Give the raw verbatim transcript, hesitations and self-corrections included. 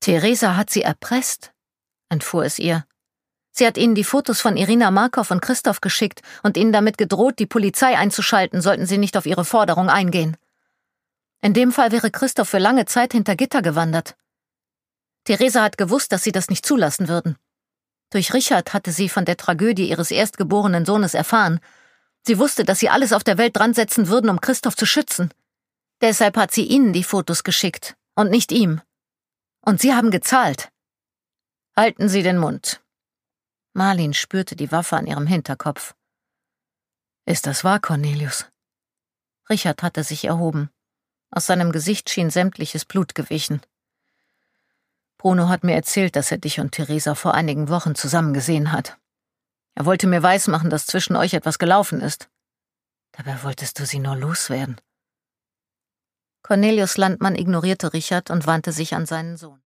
Theresa hat sie erpresst, entfuhr es ihr. Sie hat ihnen die Fotos von Irina Markov und Christoph geschickt und ihnen damit gedroht, die Polizei einzuschalten, sollten sie nicht auf ihre Forderung eingehen. In dem Fall wäre Christoph für lange Zeit hinter Gitter gewandert. Theresa hat gewusst, dass sie das nicht zulassen würden. Durch Richard hatte sie von der Tragödie ihres erstgeborenen Sohnes erfahren. Sie wusste, dass sie alles auf der Welt dran setzen würden, um Christoph zu schützen. Deshalb hat sie ihnen die Fotos geschickt und nicht ihm. Und sie haben gezahlt. Halten Sie den Mund. Marlin spürte die Waffe an ihrem Hinterkopf. Ist das wahr, Cornelius? Richard hatte sich erhoben. Aus seinem Gesicht schien sämtliches Blut gewichen. Bruno hat mir erzählt, dass er dich und Theresa vor einigen Wochen zusammen gesehen hat. Er wollte mir weismachen, dass zwischen euch etwas gelaufen ist. Dabei wolltest du sie nur loswerden. Cornelius Landmann ignorierte Richard und wandte sich an seinen Sohn.